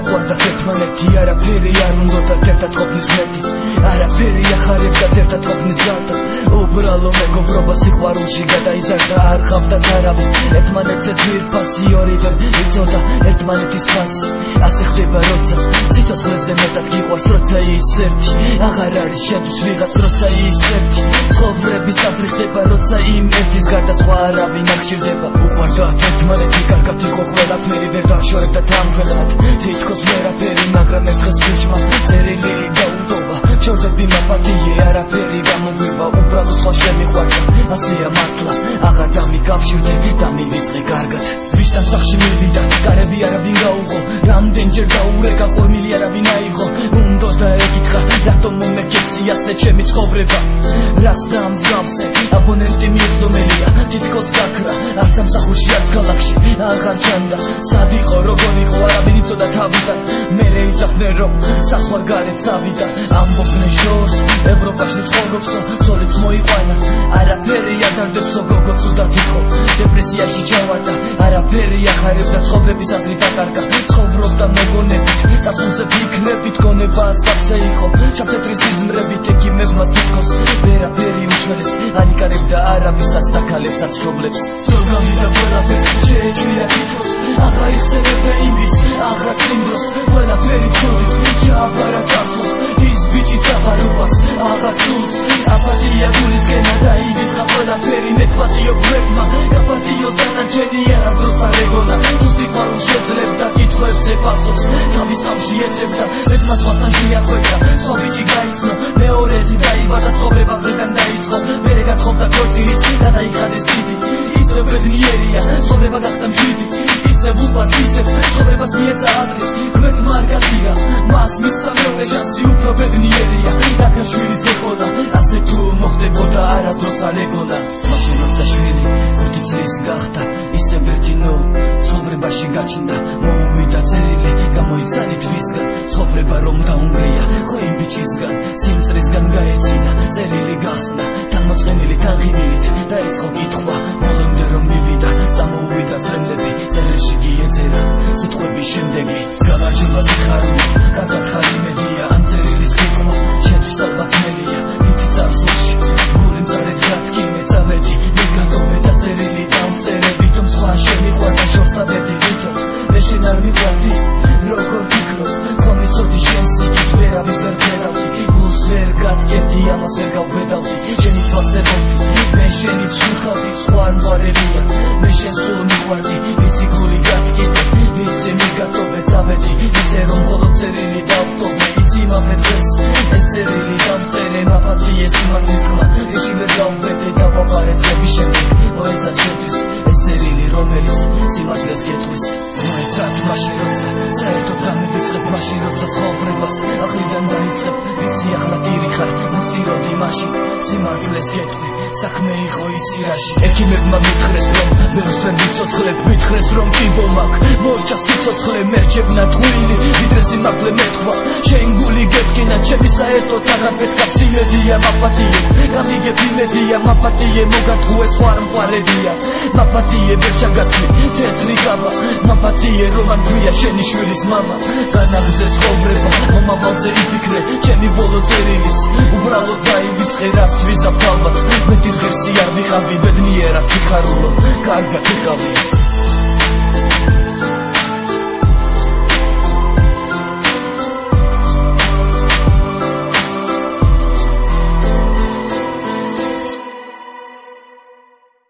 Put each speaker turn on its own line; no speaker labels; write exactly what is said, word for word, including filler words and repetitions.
გვიყვარდათ ერთმანეთი, არაფერი არ უნდათ ერთად ყოფნის მეტი, არაფერი ახარებდათ ერთად ყოფნის გარდა. უბრალო მეგობრობა სიყვარულში გადაიზარდა, არ ხავდათ არავინ ერთმანეთზე ძვირფასი, ორივემ იცოდა ერთმანეთის ფასი. ასე ხდება როცა სიცოცხლეზე მეტად გიყვარს, როცა ის ერთი აღარ არის შენთვის ვიღაც, როცა ის ერთი ცხოვრების აზრი ხდება, როცა იმ ერთის გარდა სხვა არავინ არ ხშირდება. უყვარდათ ერთმანეთი, კარგად იყო ყველაფერი, ვერ დაშორებდა თანმხლად თითქოს ვერაფერი, მაგრამ ერთ დღეს ბიჭმა წერილი დაუდობა, ჩორდები მაპატიე, არაფერი გამოგვივა, უბრალოდ სხვა შემიყვარდა. ასეა მართლა, აღარ დამიკავშირდე და მივიწყე კარგად. ვისთან სახში მივიდა, კარები არავინ გაუღო, რამდენჯერ დაურეკა, ხორმილი არავინ აიღო. უნდოდა ეკითხა, რატომ მომეკეცი ასე ჩემი ცხოვრება, რას დამსგავსე, აბონენტი მიუცდომელია, თითქოს გაქრა, არც სამსახურში, არც ქალაქში აღარ ჩანდა. სად იყო, როგორ იყო, არავინ იცოდა თავიდან, მერე იცახდნენ რომ საზღვარგარეთ წავიდა. ამბობდნენ შორს, ევროპაში ცხოვრობსო, ცოლიც მოიყვანა, არაფერი ადარდებსო, გოგო ცუდად იყო, დეპრესიაში ჩავარდა, არაფერი ახარებდა, ცხოვრების აზრი დაკარგა, ცხოვრობდა მოგონებით, წარსულზე ფიქრებით, გონება სახსე იყო, ჩამთეთრი სიზმრებით, ექიმებმა თითქოს ვერაფერი უშველეს, არ იკარებდა არავისაც და ქალებსაც მშობლებს. ზოგავიდა ყველაფერს შეეჩვია თითქოს, აღარ იხსენებდა იმის, აღრაც იმ დროს, ყველაფერი ცუდით, ჩააბარა წარსულს, ის ბიჭიც აღარ უყვარს, აღარ სულს, აპათია გულისკენა დაივიწყა ყველაფერი, მეთვალიო გვერდმა, გაპატიოს დანარჩენი არასდროს არ ეგონა, თუ სიყვარულ შეძლებდა კითხვებზე პასუხს, თავის თავში ეძებდა, მეტმა სხვასთან შეახვედრა, სხვა ბიჭი გაიცნო, მეორეც დაიბადა, ცხოვრება ღრიდან დაიწყო, მერე გათხოვდა ქორწილიც და დაიხადეს დიდი, ისევ ბედნიერია, ცხოვრება გახდა მშვიდი, ისევ უყვარს, ისევ ცხოვრებას მიეცა აზრი, ქმეთმა არ გაწირა, მას მისცა მეორე შანსი, უფრო ბედნიერია, რადგან შვილიც ეყოლა, ასე თუ მოხდებოდა არასდროს არ ეგონა. მაშინ როცა შვილი ხუთი წლის გახდა, ისევ ერთინო ცხოვრებაში გაჩნდა, მოუვიდა წერილი, გამოიცანი თვისგან, ცხოვრება რომ დაუნგრია, ხო იმ ბიჭისგან, სიმწრისგან გაეცინა, წერილი გახსნა, თანმოწყენილი თანხინილით, დაიწყო კითხვა, ბოლომდე რომ მივიდა, წამოუვიდა წრემლები, წერილში კი ეწერა, სიტყვების შემდეგი, გამარჯობა სიხარულო, კარგად ხარ იმედია, ამ წერილის კითხვა, შენთვის ალბათ მელია, იცი წარსულში, გული მწარედ გათქიმე, წავედი, მიგატოვე და წერილი დავწერე, ვითომ სხვა შემიყვარდა, შორსავედი, ვითომ მე შენ არ მიყვარდი, როგორ ფიქრობ, ხომ იცოდი შენს იქით ვერავის ვერ ვერავდი, გულს ვერ გათქებდი, ამას ვერ გავვედავდი, შენი თვალსებობდი, მე შენით შევხავდი, სხვა არ მყარებია, მე შენ სულ მიყვარდი, ვიცი გული გათქიდე, ვიცი მიგატოვე, წავედი, ისე რომ მხოლოდ წერილი დავტოვე, იცი მაფე დღეს, ეს წერილი დავწერე, მაპატიე სიმართლის თქმა, ეში ვერ გავვედე, დავაბარე წლების შემდეგ, მოეცა ჩემთვის, ეს წერილი რომელიც სიმართლეს გეტყვის. მოეცათ მაშინ როცა, საერთოდ დამივიწყებ მაშინ როცა ცხოვრებას, ახლიდან დაიწყებ, ვიცი ახლა დირი ხარ, მოცდიროდი მაშინ, სიმართლეს გეტყვი, საქმე იყო იცი რაში. ექიმებმა მითხრეს რომ, ბევრს ვერ ვიცოცხლებ, მითხრეს რომ კიბო მაგ, მოიჭა სიცოცხლე, მერჩებნა ტყუილი, ვიდრე სიმართლე მეთქვა, შენ გული გეთქინა, ჩემი საერთოდ აღარ მეთქავს იმედია, მაპატიე, გამიგებ იმედია, მაპატიე, მოგატყუე სხვა არ მყარებია, მაპატიე, ვერ ჩაგაცვი, თეთრი კაბა, მაპატიე, რომ არ გვია შენი შვილის მამა, განაგრძე ცხოვრება, მომავალზე იფიქრე, ჩემი ბოლო წერილიც, უბრალოდ დაივიწყე, რას ვიზავ თავად, მეტის ღირსი არ ვიყავი, ბედნიერად სიხარულო, კარგად იყავი.